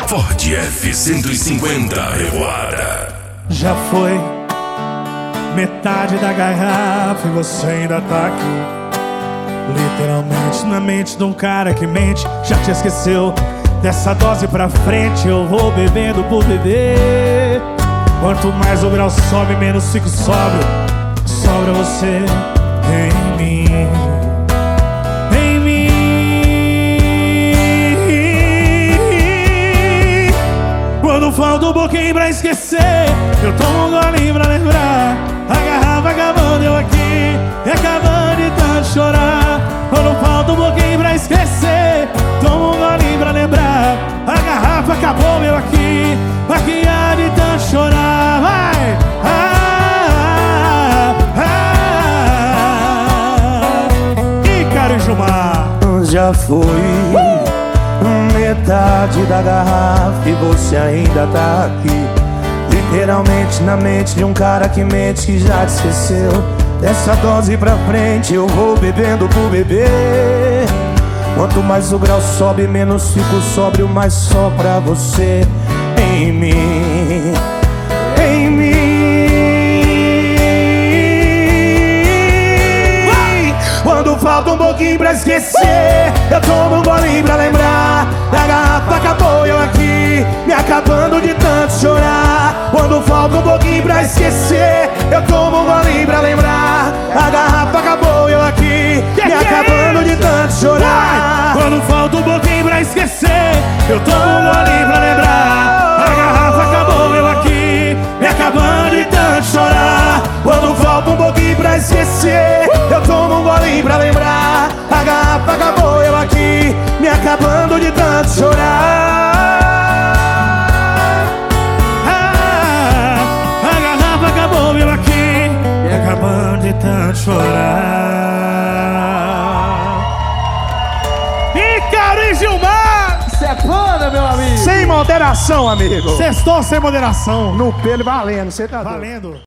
Ford F-150 Revoada. Já foi metade da garrafa e você ainda tá aqui. Literalmente na mente de um cara que mente. Já te esqueceu? Dessa dose pra frente eu vou bebendo por beber. Quanto mais o grau sobe, menos fico sóbrio. Sobra você em mim. Em mim. Quando falta um pouquinho pra esquecer, eu tomo um golinho pra lembrar. A garrafa acabando, eu aqui, e acabando de tanto chorar. Quando falta um pouquinho pra esquecer, tomo um golinho pra lembrar. A garrafa acabou, eu aqui, maquiar de tanto chorar. Vai! Ícaro e Gilmar. Já foi metade da garrafa e você ainda tá aqui. Literalmente na mente de um cara que mente, que já te esqueceu. Dessa dose pra frente eu vou bebendo por beber. Quanto mais o grau sobe, menos fico sóbrio, mas só pra você em mim. Em mim. Quando falta um pouquinho pra esquecer, eu tomo um golinho pra lembrar. A garrafa acabou, eu aqui, me acabando de tanto chorar. Quando falta um pouquinho pra esquecer, eu tomo um golinho pra lembrar. A garrafa acabou, eu aqui, me acabando de tanto chorar. Quando falta um pouquinho pra esquecer, eu tomo um golinho pra lembrar. A garrafa acabou, eu aqui, me acabando de tanto chorar. Quando falta um pouquinho pra esquecer, eu tomo um golinho pra lembrar. A garrafa acabou, eu aqui, me acabando de tanto chorar. A garrafa acabou, eu aqui, me acabando de tanto chorar. Ícaro e Gilmar! Isso é foda, meu amigo. Sem moderação, amigo. Sextou sem moderação. No pelo valendo, você tá valendo.